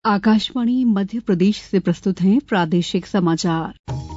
आकाशवाणी मध्य प्रदेश से प्रस्तुत हैं प्रादेशिक समाचार।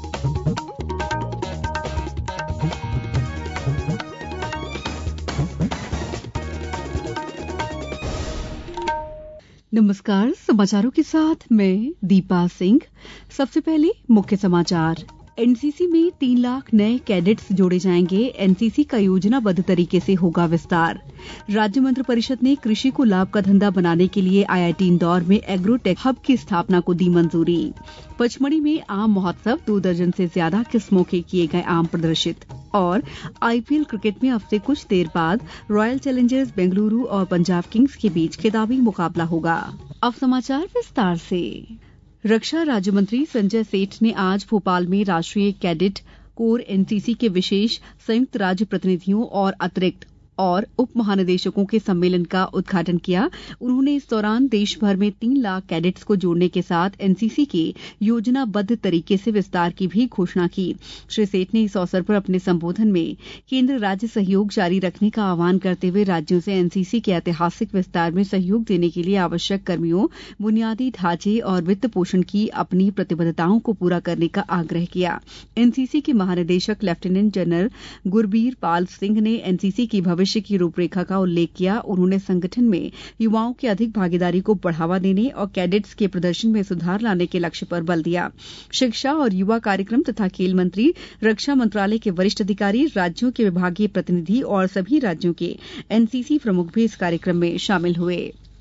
नमस्कार, समाचारों के साथ मैं दीपा सिंह। सबसे पहले मुख्य समाचार। एनसीसी में 3 लाख नए कैडेट्स जोड़े जाएंगे। एनसीसी का योजनाबद्ध तरीके से होगा विस्तार। राज्य मंत्रिपरिषद ने कृषि को लाभ का धंधा बनाने के लिए आईआईटी इंदौर में एग्रोटेक हब की स्थापना को दी मंजूरी। पचमढ़ी में आम महोत्सव, 2 दर्जन से ज्यादा किस्मों के किए गए आम प्रदर्शित। और आईपीएल क्रिकेट में अब से कुछ देर बाद रॉयल चैलेंजर्स बेंगलुरु और पंजाब किंग्स के बीच खिताबी मुकाबला होगा। अब समाचार विस्तार से। रक्षा राज्य मंत्री संजय सेठ ने आज भोपाल में राष्ट्रीय कैडेट कोर एनसीसी के विशेष संयुक्त राज्य प्रतिनिधियों और अतिरिक्त और उप महानिदेशकों के सम्मेलन का उद्घाटन किया। उन्होंने इस दौरान देश भर में 3 लाख कैडेट्स को जोड़ने के साथ एनसीसी के योजनाबद्ध तरीके से विस्तार की भी घोषणा की। श्री सेठ ने इस अवसर पर अपने संबोधन में केंद्र राज्य सहयोग जारी रखने का आह्वान करते हुए राज्यों से एनसीसी के ऐतिहासिक विस्तार में सहयोग देने के लिए आवश्यक कर्मियों, बुनियादी ढांचे और वित्त पोषण की अपनी प्रतिबद्धताओं को पूरा करने का आग्रह किया। एनसीसी के महानिदेशक लेफ्टिनेंट जनरल गुरबीर पाल सिंह ने एनसीसी की भविष्य की रूपरेखा का उल्लेख किया। उन्होंने संगठन में युवाओं की अधिक भागीदारी को बढ़ावा देने और कैडेट्स के प्रदर्शन में सुधार लाने के लक्ष्य पर बल दिया। शिक्षा और युवा कार्यक्रम तथा खेल मंत्री, रक्षा मंत्रालय के वरिष्ठ अधिकारी, राज्यों के विभागीय प्रतिनिधि और सभी राज्यों के एनसीसी प्रमुख भी इस कार्यक्रम में शामिल हुए।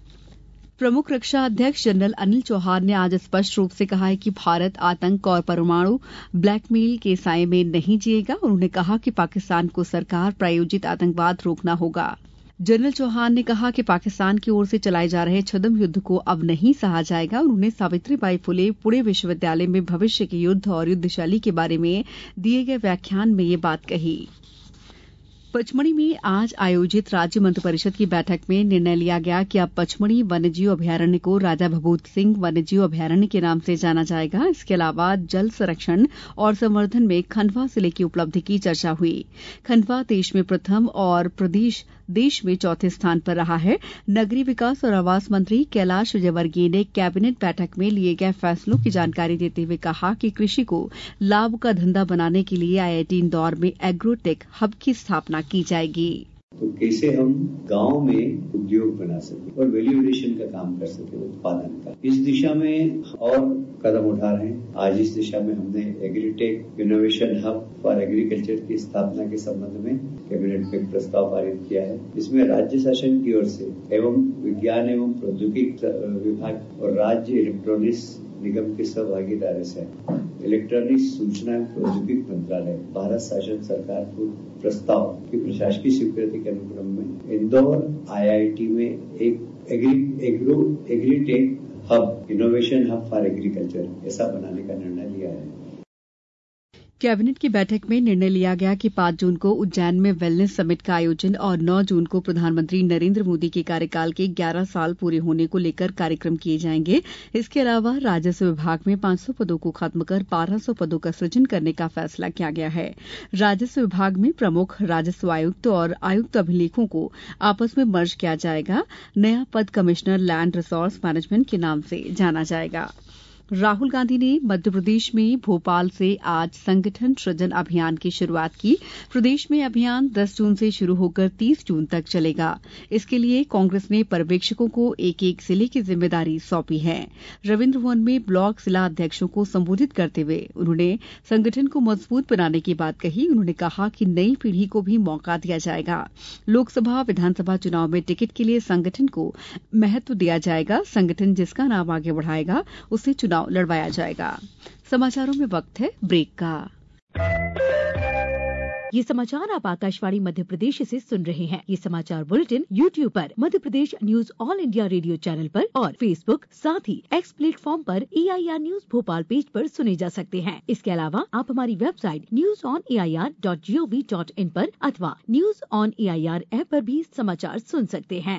प्रमुख रक्षा अध्यक्ष जनरल अनिल चौहान ने आज स्पष्ट रूप से कहा है कि भारत आतंक और परमाणु ब्लैकमेल के साए में नहीं जिएगा। उन्होंने कहा कि पाकिस्तान को सरकार प्रायोजित आतंकवाद रोकना होगा। जनरल चौहान ने कहा कि पाकिस्तान की ओर से चलाए जा रहे छद्म युद्ध को अब नहीं सहा जाएगा। उन्होंने सावित्रीबाई फुले पुणे विश्वविद्यालय में भविष्य के युद्ध और युद्ध शैली के बारे में दिए गए व्याख्यान में ये बात कही। पचमढ़ी में आज आयोजित राज्य मंत्रिपरिषद की बैठक में निर्णय लिया गया कि अब पचमढ़ी वन्यजीव अभयारण्य को राजा भभूत सिंह वन्यजीव अभयारण्य के नाम से जाना जाएगा। इसके अलावा जल संरक्षण और संवर्धन में खंडवा जिले की उपलब्धि की चर्चा हुई। खंडवा देश में प्रथम और प्रदेश देश में चौथे स्थान पर रहा है। नगरीय विकास और आवास मंत्री कैलाश विजयवर्गीय ने कैबिनेट बैठक में लिए गए फैसलों की जानकारी देते हुए कहा कि कृषि को लाभ का धंधा बनाने के लिए आईआईटी इंदौर में एग्रोटेक हब की स्थापना की जाएगी। तो कैसे हम गांव में उद्योग बना सके और वैल्यू एडिशन का काम कर सके, उत्पादन का, इस दिशा में और कदम उठा रहे हैं। आज इस दिशा में हमने agritech innovation hub for agriculture की स्थापना के संबंध में कैबिनेट में प्रस्ताव पारित किया है। इसमें राज्य शासन की ओर से एवं विज्ञान एवं प्रौद्योगिकी विभाग और राज्य इलेक्ट्रॉनिक्स निगम की सहभागीदारी से इलेक्ट्रॉनिक सूचना एवं प्रौद्योगिकी मंत्रालय, भारत शासन सरकार को प्रस्ताव की प्रशासकीय स्वीकृति के अनुक्रम में इंदौर आईआईटी में एक agritech hub, innovation hub for agriculture ऐसा बनाने का निर्णय लिया है। कैबिनेट की बैठक में निर्णय लिया गया कि 5 जून को उज्जैन में वेलनेस समिट का आयोजन और 9 जून को प्रधानमंत्री नरेंद्र मोदी के कार्यकाल के 11 साल पूरे होने को लेकर कार्यक्रम किए जाएंगे। इसके अलावा राजस्व विभाग में 500 पदों को खत्म कर 1200 पदों का सृजन करने का फैसला किया गया है। राजस्व विभाग में प्रमुख राजस्व आयुक्त और आयुक्त अभिलेखों को आपस में मर्ज किया जाएगा। नया पद कमिश्नर लैंड रिसोर्स मैनेजमेंट के नाम से जाना जाएगा। राहुल गांधी ने मध्य प्रदेश में भोपाल से आज संगठन सृजन अभियान की शुरुआत की। प्रदेश में अभियान 10 जून से शुरू होकर 30 जून तक चलेगा। इसके लिए कांग्रेस ने पर्यवेक्षकों को एक जिले की जिम्मेदारी सौंपी है। रविन्द्र भवन में ब्लॉक जिला अध्यक्षों को संबोधित करते हुए उन्होंने संगठन को मजबूत बनाने की बात कही। उन्होंने कहा कि नई पीढ़ी को भी मौका दिया जाएगा। लोकसभा, विधानसभा चुनाव में टिकट के लिए संगठन को महत्व दिया जाएगा। संगठन जिसका नाम आगे बढ़ाएगा उससे चुनाव लड़वाया जाएगा। समाचारों में वक्त है ब्रेक का। ये समाचार आप आकाशवाणी मध्य प्रदेश से सुन रहे हैं। ये समाचार बुलेटिन YouTube पर Madhya Pradesh news All India Radio channel पर और फेसबुक साथ ही एक्स प्लेटफॉर्म पर AIR न्यूज भोपाल पेज पर सुने जा सकते हैं। इसके अलावा आप हमारी वेबसाइट newsonair.gov.in पर अथवा न्यूज ऑन AIR ऐप पर भी समाचार सुन सकते हैं।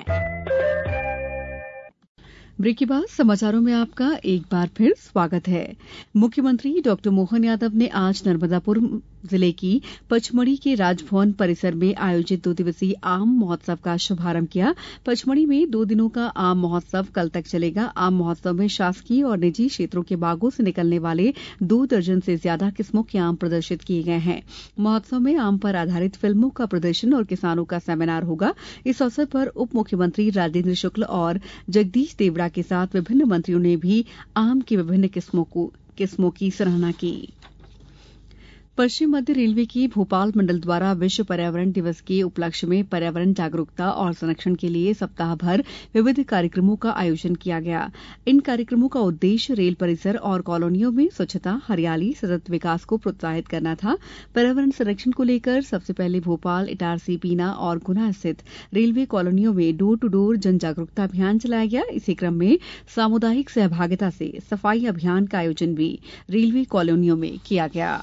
ब्रेक के बाद समाचारों में आपका एक बार फिर स्वागत है। मुख्यमंत्री डॉक्टर मोहन यादव ने आज नर्मदापुरम जिले की पचमढ़ी के राजभवन परिसर में आयोजित 2 दिवसीय आम महोत्सव का शुभारंभ किया। पचमढ़ी में 2 दिनों का आम महोत्सव कल तक चलेगा। आम महोत्सव में शासकीय और निजी क्षेत्रों के बागों से निकलने वाले 2 दर्जन से ज्यादा किस्मों के आम प्रदर्शित किए गए हैं। महोत्सव में आम पर आधारित फिल्मों का प्रदर्शन और किसानों का सेमिनार होगा। इस अवसर पर उप मुख्यमंत्री राजेंद्र शुक्ल और जगदीश देवड़ा के साथ विभिन्न मंत्रियों ने भी आम की विभिन्न किस्मों की सराहना की। पश्चिम मध्य रेलवे की भोपाल मंडल द्वारा विश्व पर्यावरण दिवस के उपलक्ष्य में पर्यावरण जागरूकता और संरक्षण के लिए सप्ताह भर विविध कार्यक्रमों का आयोजन किया गया। इन कार्यक्रमों का उद्देश्य रेल परिसर और कॉलोनियों में स्वच्छता, हरियाली, सतत विकास को प्रोत्साहित करना था। पर्यावरण संरक्षण को लेकर सबसे पहले भोपाल, इटारसी, बीना और गुना स्थित रेलवे कॉलोनियों में डोर टू डोर जन जागरूकता अभियान चलाया गया। इसी क्रम में सामुदायिक सहभागिता से सफाई अभियान का आयोजन भी रेलवे कॉलोनियों में किया गया।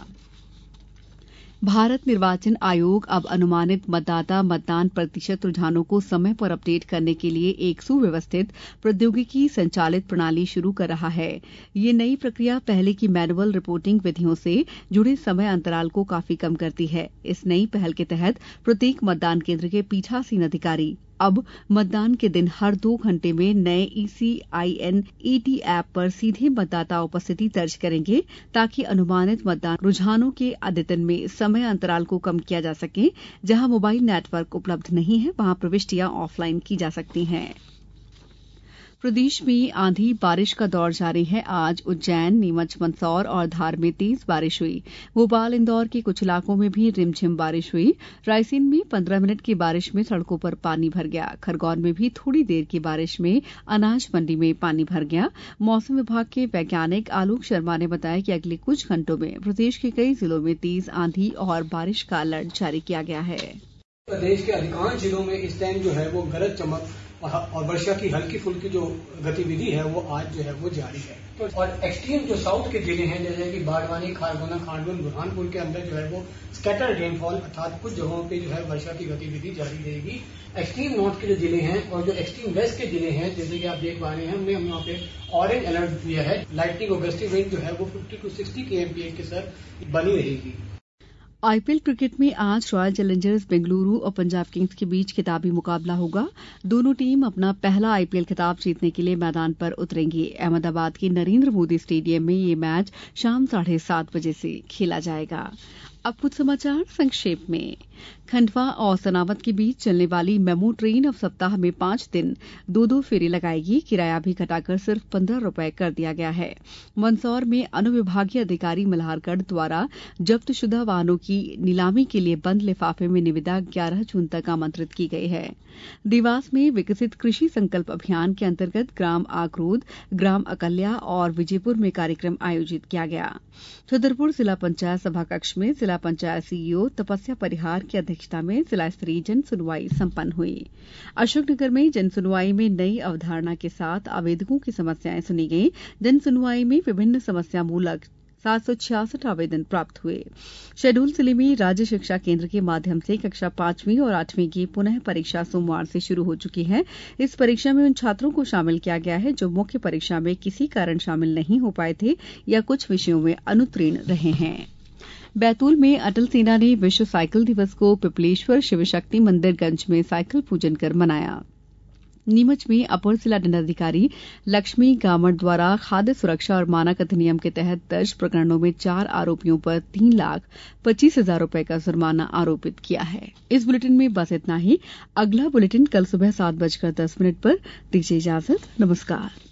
भारत निर्वाचन आयोग अब अनुमानित मतदान प्रतिशत रुझानों को समय पर अपडेट करने के लिए एक सुव्यवस्थित प्रौद्योगिकी संचालित प्रणाली शुरू कर रहा है। ये नई प्रक्रिया पहले की मैनुअल रिपोर्टिंग विधियों से जुड़े समय अंतराल को काफी कम करती है। इस नई पहल के तहत प्रत्येक मतदान केंद्र के पीठासीन अधिकारी अब मतदान के दिन हर 2 घंटे में नए ECIN-ET ऐप पर सीधे मतदाता उपस्थिति दर्ज करेंगे, ताकि अनुमानित मतदान रुझानों के अद्यतन में समय अंतराल को कम किया जा सके। जहां मोबाइल नेटवर्क उपलब्ध नहीं है, वहां प्रविष्टियां ऑफलाइन की जा सकती हैं। प्रदेश में आंधी बारिश का दौर जारी है। आज उज्जैन, नीमच, मंदसौर और धार में तेज बारिश हुई। भोपाल, इंदौर के कुछ इलाकों में भी रिमझिम बारिश हुई। रायसेन में 15 मिनट की बारिश में सड़कों पर पानी भर गया। खरगौन में भी थोड़ी देर की बारिश में अनाज मंडी में पानी भर गया। मौसम विभाग के वैज्ञानिक आलोक शर्मा ने बताया कि अगले कुछ घंटों में प्रदेश के कई जिलों में तेज आंधी और बारिश का अलर्ट जारी किया गया है। प्रदेश के अधिकांश जिलों में इस टाइम जो है वो गरज चमक और वर्षा की हल्की फुल्की जो गतिविधि है वो आज जो है वो जारी है। तो और एक्सट्रीम जो साउथ के जिले हैं, जैसे कि बाड़वानी, खारगोना, खांडवा, बुरहानपुर के अंदर जो है वो स्कैटर्ड रेनफॉल अर्थात कुछ जगहों पे जो है वर्षा की गतिविधि जारी रहेगी। एक्सट्रीम नॉर्थ के जो जिले हैं और जो एक्सट्रीम वेस्ट के जिले हैं, जैसे कि आप देख पा रहे हैं, हमने वहाँ पे ऑरेंज अलर्ट दिया है। लाइटनिंग और गस्टी विंड जो है वो 50 to 60 kmph के साथ बनी रहेगी। आईपीएल क्रिकेट में आज रॉयल चैलेंजर्स बेंगलुरु और पंजाब किंग्स के बीच खिताबी मुकाबला होगा। दोनों टीम अपना पहला आईपीएल खिताब जीतने के लिए मैदान पर उतरेंगी। अहमदाबाद के नरेंद्र मोदी स्टेडियम में ये मैच शाम 7:30 बजे से खेला जाएगा। अब कुछ समाचार संक्षेप में। खंडवा और सनावद के बीच चलने वाली मेमू ट्रेन अब सप्ताह में 5 दिन 2-2 फेरे लगाएगी। किराया भी घटाकर सिर्फ 15 रुपए कर दिया गया है। मंदसौर में अनुविभागीय अधिकारी मल्हारगढ़ द्वारा जब्तशुदा वाहनों की नीलामी के लिए बंद लिफाफे में निविदा 11 जून तक आमंत्रित की गई है। देवास में विकसित कृषि संकल्प अभियान के अंतर्गत ग्राम आक्रोद, ग्राम अकल्या और विजयपुर में कार्यक्रम आयोजित किया गया। छतरपुर जिला पंचायत सभाकक्ष में जिला पंचायत सीईओ तपस्या परिहार की अध्यक्षता में जिला स्तरीय जन सुनवाई संपन्न हुई। अशोकनगर में जन सुनवाई में नई अवधारणा के साथ आवेदकों की समस्याएं सुनी गई। जन सुनवाई में विभिन्न समस्या मूलक 766 आवेदन प्राप्त हुए। शहडोल जिले में राज्य शिक्षा केंद्र के माध्यम से कक्षा 5वीं और 8वीं की पुनः परीक्षा सोमवार से शुरू हो चुकी है। इस परीक्षा में उन छात्रों को शामिल किया गया है जो मुख्य परीक्षा में किसी कारण शामिल नहीं हो पाए थे या कुछ विषयों में अनुत्तीर्ण रहे हैं। बैतूल में अटल सेना ने विश्व साइकिल दिवस को पिपलेश्वर शिवशक्ति मंदिरगंज में साइकिल पूजन कर मनाया। नीमच में अपर जिला दंडाधिकारी लक्ष्मी गामड़ द्वारा खाद्य सुरक्षा और मानक अधिनियम के तहत दर्ज प्रकरणों में 4 आरोपियों पर 3,25,000 रुपए का जुर्माना आरोपित किया है। इस बुलेटिन में बस इतना ही। अगला बुलेटिन कल सुबह 7:10 पर दीजिए इजाजत। नमस्कार।